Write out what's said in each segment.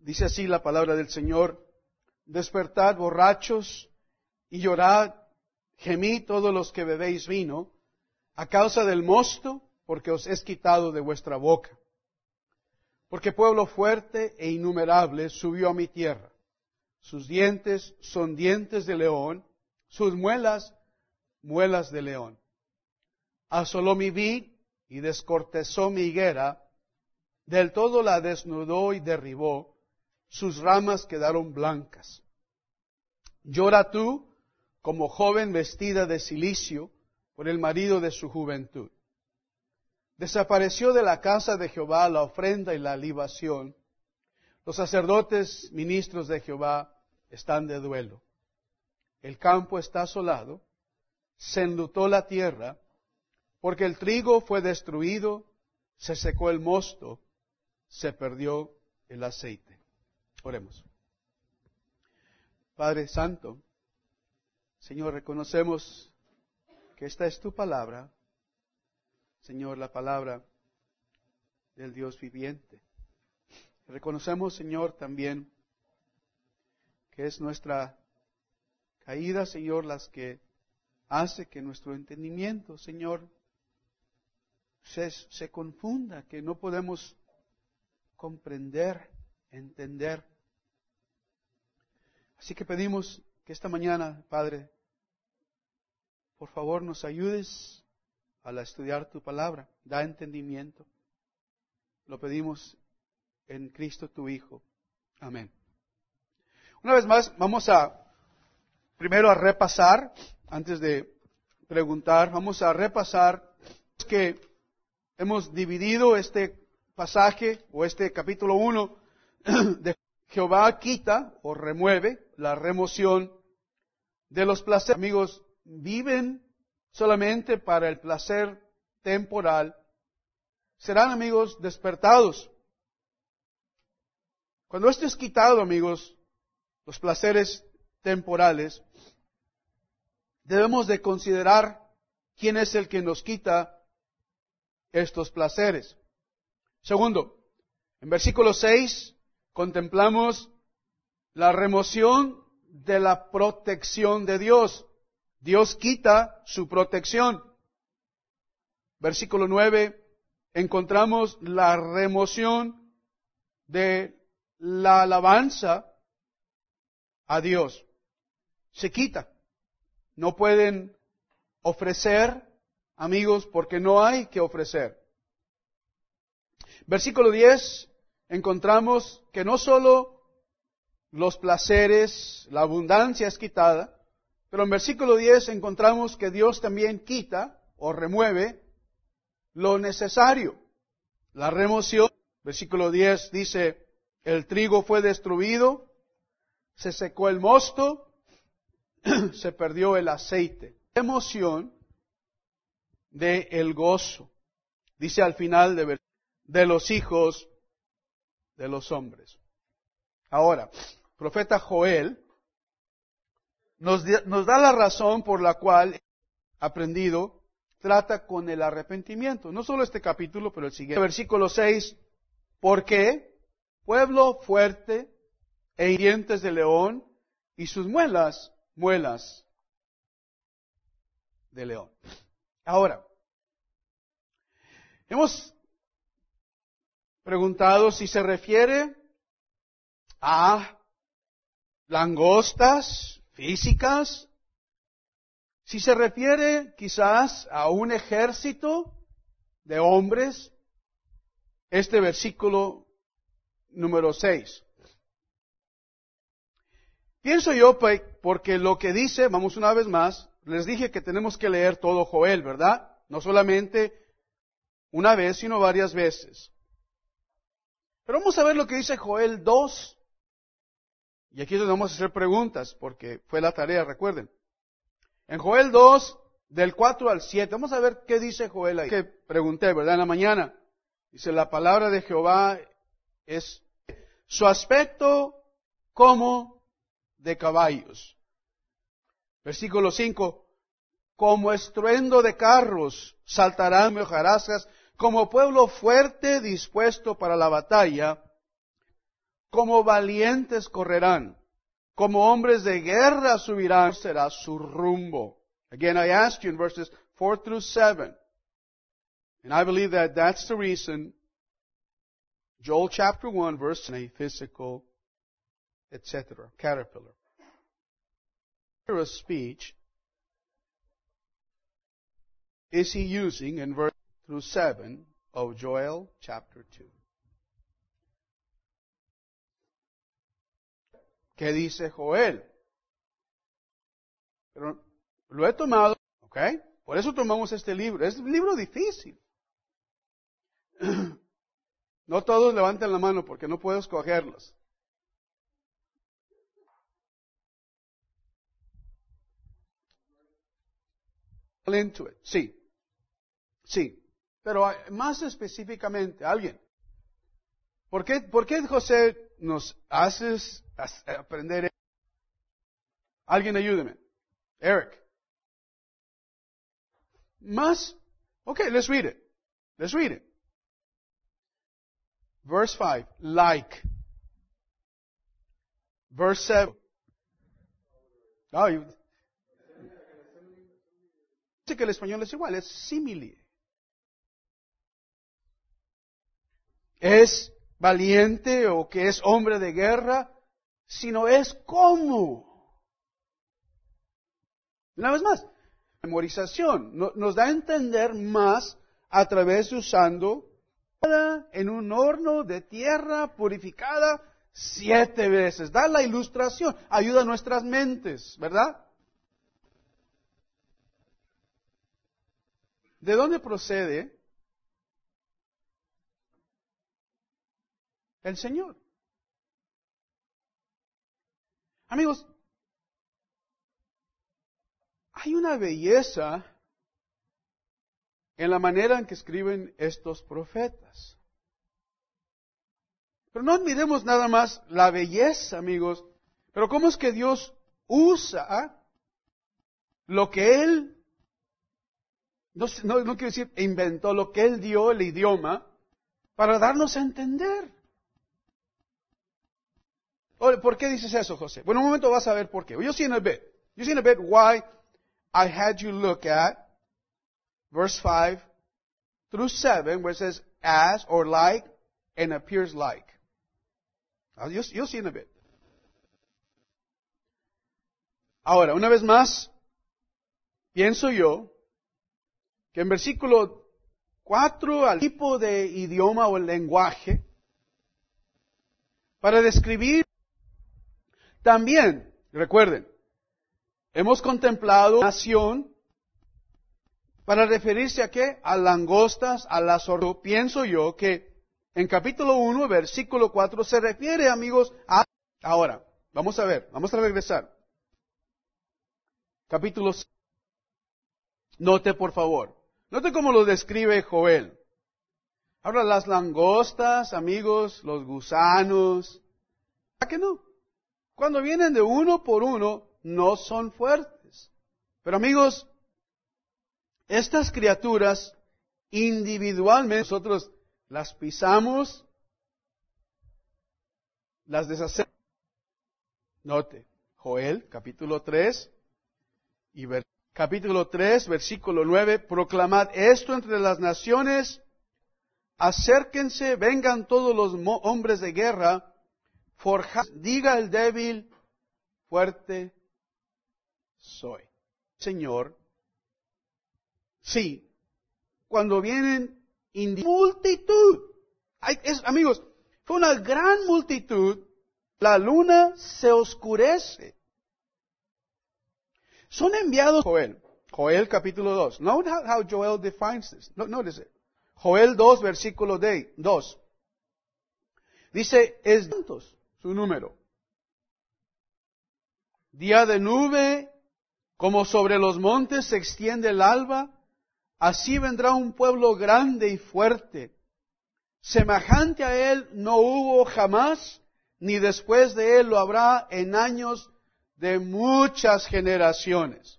Dice así la palabra del Señor: despertad borrachos y llorad, gemid todos los que bebéis vino, a causa del mosto, porque os es quitado de vuestra boca. Porque pueblo fuerte e innumerable subió a mi tierra. Sus dientes son dientes de león, sus muelas, muelas de león. Asoló mi vid y descortezó mi higuera, del todo la desnudó y derribó, sus ramas quedaron blancas. Llora tú, como joven vestida de cilicio, por el marido de su juventud. Desapareció de la casa de Jehová la ofrenda y la libación. Los sacerdotes, ministros de Jehová, están de duelo. El campo está asolado, se enlutó la tierra, porque el trigo fue destruido, se secó el mosto, se perdió el aceite. Oremos. Padre Santo, Señor, reconocemos que esta es tu palabra, Señor, la palabra del Dios viviente. Reconocemos, Señor, también que es nuestra caída, Señor, las que hace que nuestro entendimiento, Señor, se confunda, que no podemos comprender, entender. Así que pedimos que esta mañana, Padre, por favor nos ayudes al estudiar tu palabra, da entendimiento. Lo pedimos en Cristo tu Hijo. Amén. Una vez más, vamos primero a repasar, antes de preguntar, vamos a repasar que hemos dividido este pasaje o este capítulo 1 de Jehová quita o remueve la remoción de los placeres. Amigos, viven solamente para el placer temporal, serán, amigos, despertados. Cuando esto es quitado, amigos, los placeres temporales, debemos de considerar quién es el que nos quita estos placeres. Segundo, en versículo 6 contemplamos la remoción de la protección de Dios. Dios quita su protección. Versículo 9, encontramos la remoción de la alabanza a Dios. Se quita. No pueden ofrecer, amigos, porque no hay que ofrecer. Versículo 10, encontramos que no solo los placeres, la abundancia es quitada, pero en versículo 10 encontramos que Dios también quita o remueve lo necesario. La remoción, versículo 10 dice, el trigo fue destruido, se secó el mosto, se perdió el aceite. Emoción de el gozo, dice al final de los hijos de los hombres. Ahora, profeta Joel nos da la razón por la cual aprendido trata con el arrepentimiento. No solo este capítulo, pero el siguiente. Versículo 6, porque pueblo fuerte e dientes de león y sus muelas, muelas de león. Ahora, hemos preguntado si se refiere a langostas físicas, si se refiere quizás a un ejército de hombres, este versículo número 6. Pienso yo, porque lo que dice, vamos una vez más, les dije que tenemos que leer todo Joel, ¿verdad? No solamente una vez, sino varias veces. Pero vamos a ver lo que dice Joel 2. Y aquí es donde vamos a hacer preguntas, porque fue la tarea, recuerden. En Joel 2, del 4 al 7, vamos a ver qué dice Joel ahí. Que pregunté, ¿verdad? En la mañana. Dice, la palabra de Jehová es su aspecto como de caballos. Versículo 5, como estruendo de carros saltarán hojarascas, como pueblo fuerte dispuesto para la batalla, como valientes correrán, como hombres de guerra subirán, será su rumbo. Again, I asked you in verses 4 through 7, and I believe that that's the reason Joel chapter 1, verse 9, physical, etc., caterpillar. A speech is he using in verse through 7 of Joel chapter 2? ¿Qué dice Joel? Pero lo he tomado, ¿ok? Por eso tomamos este libro. Es un libro difícil. No todos levanten la mano porque no puedo escogerlos. Into it. Sí. Sí. Pero más específicamente, alguien. ¿Por qué José nos hace aprender? Alguien ayúdeme. Eric. Más. Okay, let's read it. Let's read it. Verse 5. Like. Verse 7. Oh, dice que el español es igual, es simile. Es valiente o que es hombre de guerra, sino es como. Una vez más, memorización nos da a entender más a través de usando en un horno de tierra purificada 7 veces. Da la ilustración, ayuda a nuestras mentes, ¿verdad? ¿De dónde procede el Señor? Amigos, hay una belleza en la manera en que escriben estos profetas. Pero no admiremos nada más la belleza, amigos, pero cómo es que Dios usa lo que Él, no quiero decir inventó, lo que Él dio, el idioma, para darnos a entender. ¿Por qué dices eso, José? Bueno, un momento vas a ver por qué. You'll see in a bit. You'll see in a bit why I had you look at verse 5 through 7, where it says as or like and appears like. You'll see in a bit. Ahora, una vez más, pienso yo que en versículo 4 al tipo de idioma o el lenguaje, para describir también, recuerden, hemos contemplado nación para referirse a qué? A langostas, a las hormigas. Pienso yo que en capítulo 1, versículo 4, se refiere, amigos, a... Ahora, vamos a ver, vamos a regresar. Capítulo 6. Note, por favor. Note cómo lo describe Joel. Ahora, las langostas, amigos, los gusanos. ¿A qué no? Cuando vienen de uno por uno, no son fuertes. Pero amigos, estas criaturas individualmente nosotros las pisamos, las deshacemos. Note, Joel, capítulo 3, y capítulo 3, versículo 9, proclamad esto entre las naciones, acérquense, vengan todos los hombres de guerra, forjad, diga el débil, fuerte soy. Señor, sí, cuando vienen multitud, amigos, fue una gran multitud, la luna se oscurece. Son enviados Joel capítulo 2. Note how Joel defines this. Notice it. Joel 2, versículo 2. Dice, es tantos su número. Día de nube, como sobre los montes se extiende el alba, así vendrá un pueblo grande y fuerte. Semejante a él no hubo jamás, ni después de él lo habrá en años de muchas generaciones.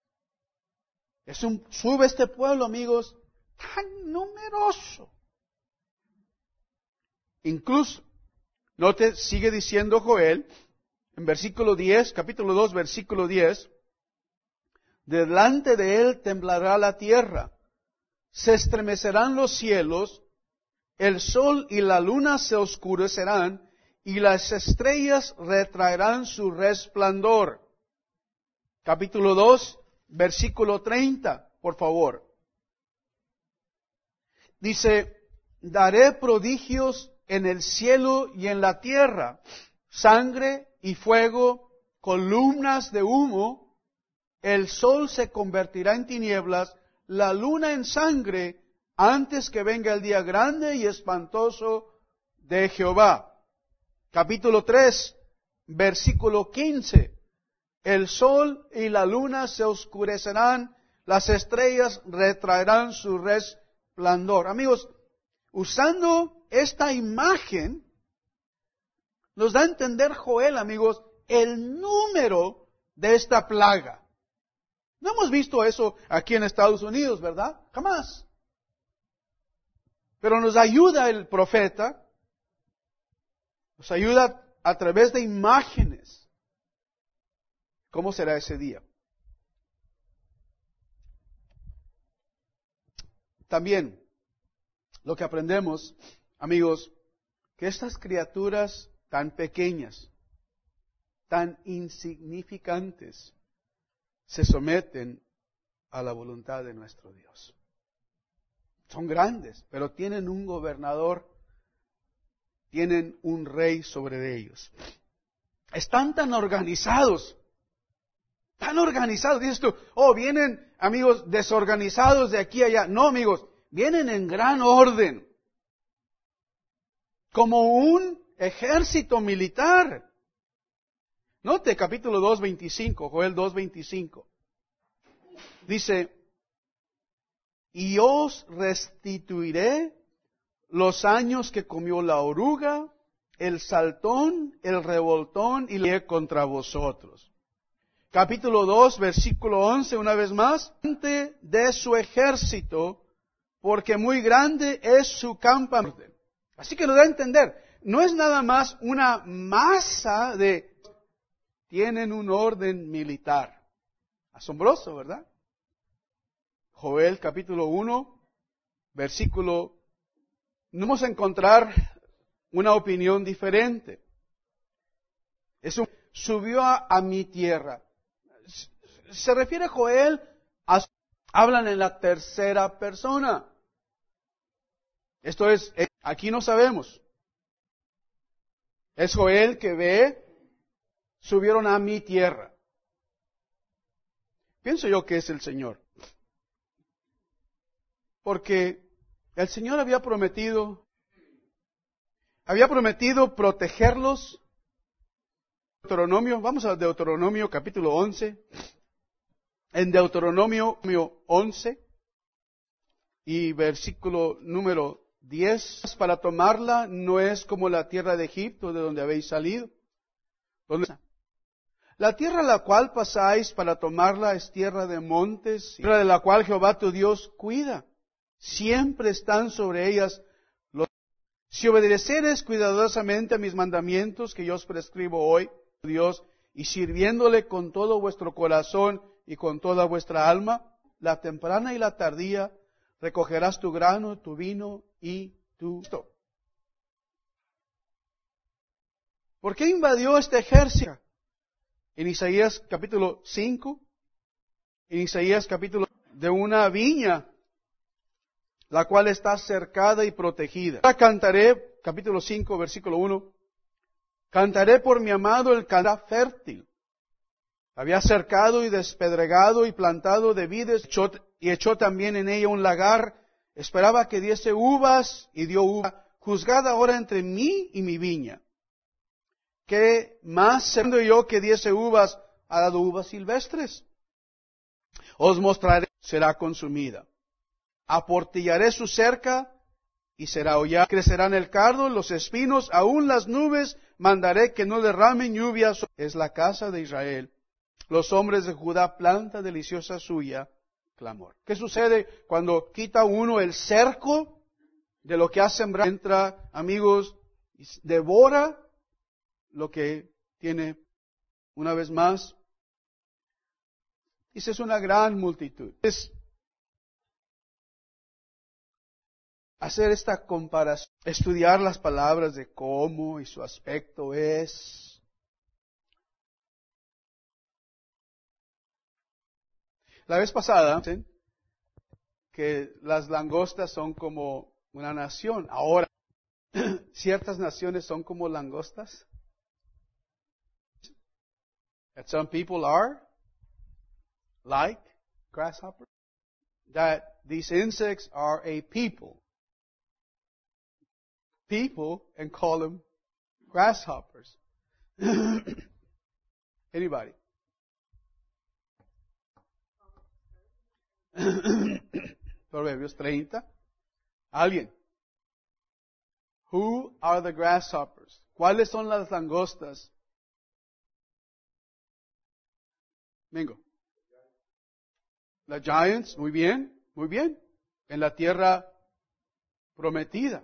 Sube este pueblo, amigos, tan numeroso. Incluso Note, sigue diciendo Joel, en versículo 10, capítulo 2, versículo 10, delante de él temblará la tierra, se estremecerán los cielos, el sol y la luna se oscurecerán, y las estrellas retraerán su resplandor. Capítulo 2, versículo 30, por favor. Dice, daré prodigios en el cielo y en la tierra, sangre y fuego, columnas de humo, el sol se convertirá en tinieblas, la luna en sangre, antes que venga el día grande y espantoso de Jehová. Capítulo 3, versículo 15. El sol y la luna se oscurecerán, las estrellas retraerán su resplandor. Amigos, usando esta imagen, nos da a entender Joel, amigos, el número de esta plaga. No hemos visto eso aquí en Estados Unidos, ¿verdad? Jamás. Pero nos ayuda el profeta, nos ayuda a través de imágenes. ¿Cómo será ese día? También, lo que aprendemos, amigos, que estas criaturas tan pequeñas, tan insignificantes, se someten a la voluntad de nuestro Dios. Son grandes, pero tienen un gobernador, tienen un rey sobre ellos. Están tan organizados. Dices tú, oh, vienen, amigos, desorganizados de aquí a allá. No, amigos, vienen en gran orden. Como un ejército militar. Note capítulo 2:25, Joel 2:25. Dice, y os restituiré los años que comió la oruga, el saltón, el revoltón, y le contra vosotros. Capítulo 2, versículo 11, una vez más, de su ejército, porque muy grande es su campamento. Así que nos da a entender, no es nada más una masa de... Tienen un orden militar. Asombroso, ¿verdad? Joel capítulo 1, versículo... No vamos a encontrar una opinión diferente. Subió a mi tierra. Se refiere Joel a... Hablan en la tercera persona. Esto es, aquí no sabemos. Es Joel que ve, subieron a mi tierra. Pienso yo que es el Señor. Porque el Señor había prometido protegerlos. Deuteronomio, vamos a Deuteronomio capítulo 11. En Deuteronomio 11 y versículo número 10, para tomarla no es como la tierra de Egipto, de donde habéis salido. La tierra a la cual pasáis para tomarla es tierra de montes, tierra de la cual Jehová tu Dios cuida. Siempre están sobre ellas los... Si obedeceres cuidadosamente a mis mandamientos que yo os prescribo hoy, Dios, y sirviéndole con todo vuestro corazón y con toda vuestra alma, la temprana y la tardía, recogerás tu grano, tu vino y tu... ¿Por qué invadió este ejército? En Isaías capítulo 5, en Isaías capítulo de una viña, la cual está cercada y protegida. Ahora cantaré, capítulo 5, versículo 1, cantaré por mi amado el cantar fértil. Había cercado y despedregado y plantado de vides y echó también en ella un lagar. Esperaba que diese uvas y dio uva. Juzgad ahora entre mí y mi viña. ¿Qué más siendo yo que diese uvas, ha dado uvas silvestres? Os mostraré, será consumida. Aportillaré su cerca y será hollada. Crecerán el cardo, los espinos, aún las nubes mandaré que no derramen lluvia. Es la casa de Israel. Los hombres de Judá, planta deliciosa suya, clamor. ¿Qué sucede cuando quita uno el cerco de lo que ha sembrado? Entra, amigos, devora lo que tiene, una vez más, dice, es una gran multitud. Es hacer esta comparación, estudiar las palabras de cómo y su aspecto es. La vez pasada, ¿sí?, que las langostas son como una nación. Ahora, ciertas naciones son como langostas. That some people are like grasshoppers. That these insects are a people. People, and call them grasshoppers. Anybody? Proverbios 30. ¿Alguien? Who are the grasshoppers? ¿Cuáles son las langostas? Mingo. Las giants, muy bien, muy bien. En la tierra prometida.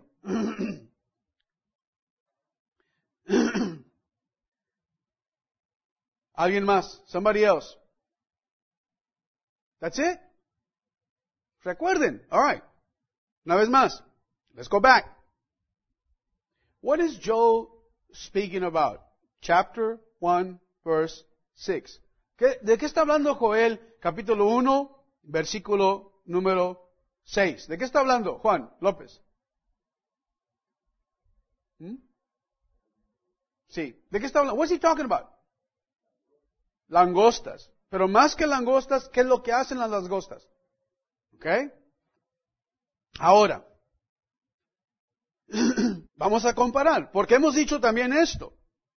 ¿Alguien más? Somebody else. That's it. Recuerden. All right. Una vez más. Let's go back. What is Joel speaking about? Chapter 1, verse 6. ¿De qué está hablando Joel? Capítulo 1, versículo número 6. ¿De qué está hablando Juan López? Sí. ¿De qué está hablando? What's he talking about? Langostas. Pero más que langostas, ¿qué es lo que hacen las langostas? ¿Ok? Ahora, vamos a comparar, porque hemos dicho también esto.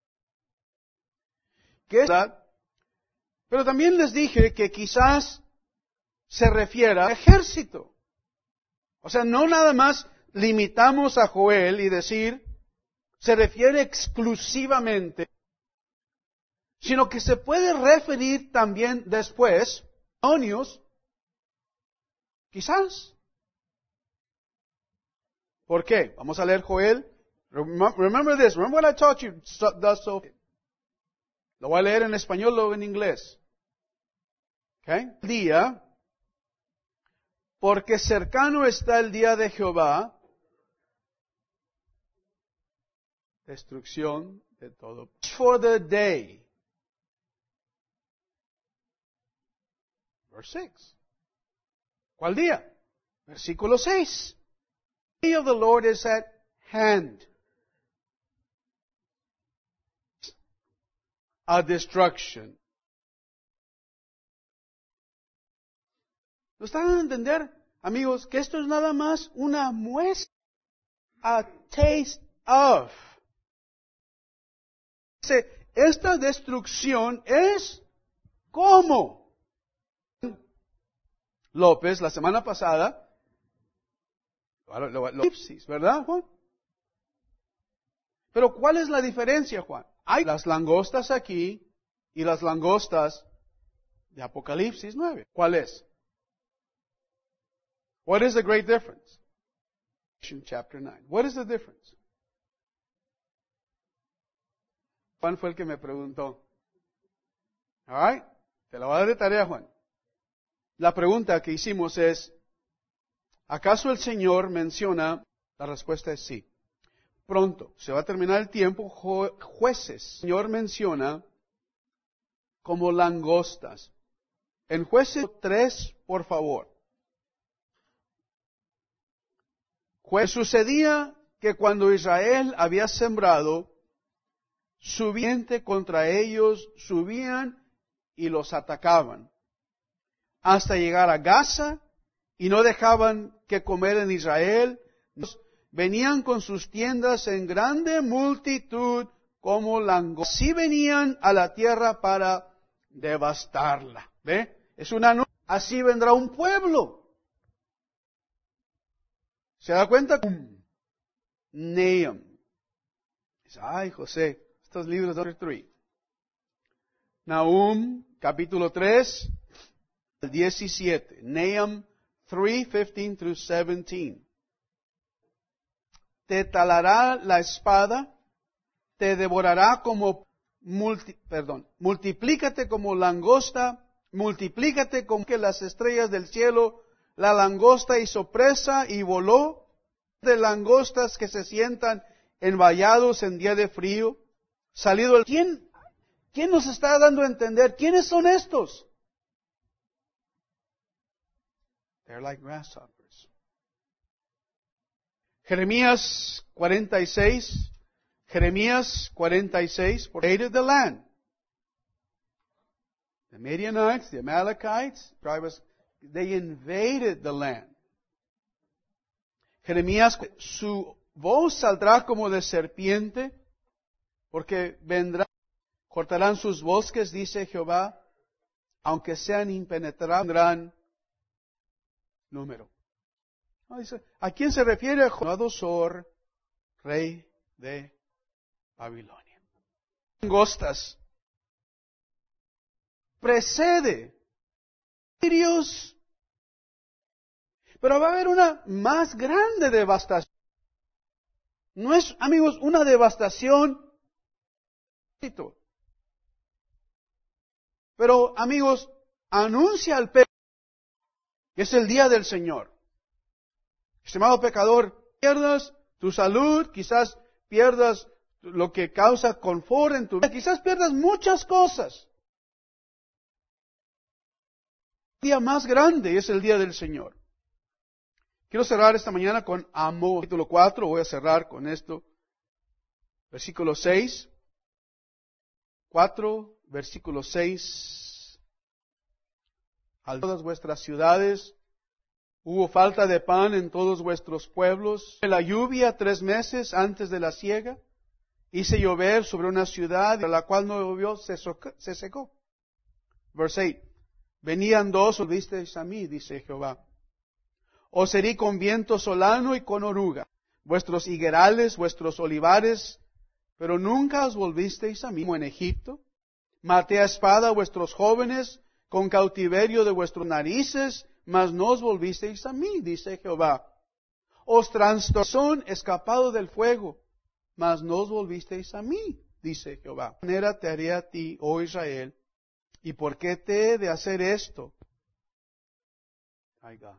Pero también les dije que quizás se refiera a ejército. O sea, no nada más limitamos a Joel y decir, se refiere exclusivamente, sino que se puede referir también después a demonios, quizás. ¿Por qué? Vamos a leer Joel. Remember this. Remember what I taught you. Lo voy a leer en español, luego en inglés. Okay. Día, porque cercano está el día de Jehová, destrucción de todo. For the day. Verse 6. ¿Cuál día? Versículo 6. The day of the Lord is at hand. A destruction. ¿No están a entender, amigos, que esto es nada más una muestra? A taste of. Esta destrucción es ¿cómo? López, la semana pasada, ¿verdad, Juan? Pero ¿cuál es la diferencia, Juan? Hay las langostas aquí y las langostas de Apocalipsis 9. ¿Cuál es? What is the great difference? Chapter 9. What is the difference? Juan fue el que me preguntó. All right? Te la voy a dar de tarea, Juan. La pregunta que hicimos es, ¿acaso el Señor menciona? La respuesta es sí. Pronto, se va a terminar el tiempo, jueces. El Señor menciona como langostas. En Jueces 3, por favor. Sucedía que cuando Israel había sembrado, subiente contra ellos subían y los atacaban, hasta llegar a Gaza, y no dejaban que comer en Israel. Venían con sus tiendas en grande multitud como langostas. Así venían a la tierra para devastarla. ¿Ve? Es una así vendrá un pueblo. ¿Se da cuenta? Nahum. Ay, José, estos libros de 3. Nahum, capítulo 3, 17. Nahum 3, 15 through 17. Te talará la espada te devorará como, multiplícate como langosta, multiplícate como que las estrellas del cielo. La langosta hizo presa y voló, de langostas que se sientan en vallados en día de frío. Salido el... ¿Quién nos está dando a entender? ¿Quiénes son estos? They're like grasshoppers. Jeremías 46, hated the land. The Midianites, the Amalekites, they invaded the land. Jeremías, su voz saldrá como de serpiente, porque cortarán sus bosques, dice Jehová, aunque sean impenetrables, tendrán número. ¿A quién se refiere? A Nabucodonosor, rey de Babilonia. Langostas. Precede. Sirios. Pero va a haber una más grande devastación. No es, amigos, una devastación. Pero, amigos, anuncia al pecado que es el día del Señor. Estimado pecador, pierdas tu salud, quizás pierdas lo que causa confort en tu vida, quizás pierdas muchas cosas. El día más grande es el día del Señor. Quiero cerrar esta mañana con Amós, capítulo 4, voy a cerrar con esto. Versículo 6. 4, versículo 6. A todas vuestras ciudades hubo falta de pan en todos vuestros pueblos. La lluvia 3 meses antes de la siega. Hice llover sobre una ciudad, la cual no llovió, se secó. Verse 8. Venían dos, volvisteis a mí, dice Jehová. Os herí con viento solano y con oruga. Vuestros higuerales, vuestros olivares, pero nunca os volvisteis a mí, como en Egipto. Maté a espada a vuestros jóvenes, con cautiverio de vuestros narices, mas no os volvisteis a mí, dice Jehová. Os trastornó escapado del fuego, mas no os volvisteis a mí, dice Jehová. De manera te haré a ti, oh Israel, ¿y por qué te he de hacer esto? My God.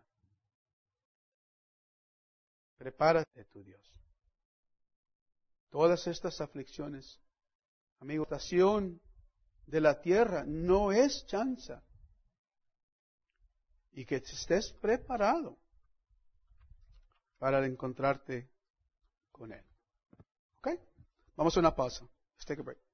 Prepárate, tu Dios. Todas estas aflicciones, amigo, la estación de la tierra no es chanza. Y que estés preparado para encontrarte con Él. ¿Ok? Vamos a una pausa. Let's take a break.